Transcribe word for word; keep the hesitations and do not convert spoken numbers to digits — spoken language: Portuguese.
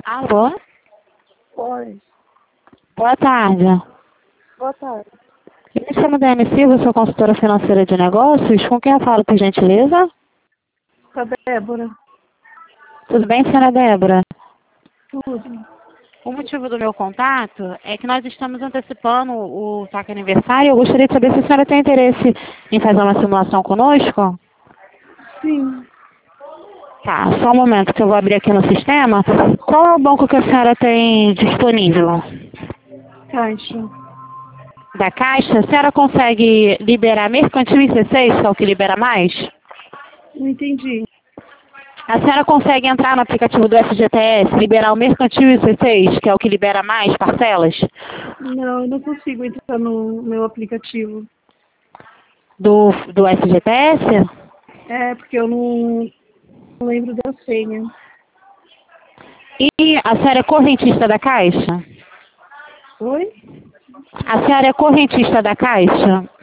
Alô? Oi. Boa tarde. Boa tarde. Eu me chamo Dani Silva, sou consultora financeira de negócios. Com quem eu falo, por gentileza? Com a Débora. Tudo bem, senhora Débora? Tudo. O motivo do meu contato é que nós estamos antecipando o saque aniversário. Eu gostaria de saber se a senhora tem interesse em fazer uma simulação conosco. Sim. Tá, só um momento que eu vou abrir aqui no sistema. Qual é o banco que a senhora tem disponível? Caixa. Da Caixa? A senhora consegue liberar mercantil e C seis, que é o que libera mais? Não entendi. A senhora consegue entrar no aplicativo do F G T S, liberar o mercantil e C seis, que é o que libera mais parcelas? Não, eu não consigo entrar no meu aplicativo. Do, do F G T S? É, porque eu não, não lembro da senha. E a senhora é correntista da Caixa? Oi? A senhora é correntista da Caixa?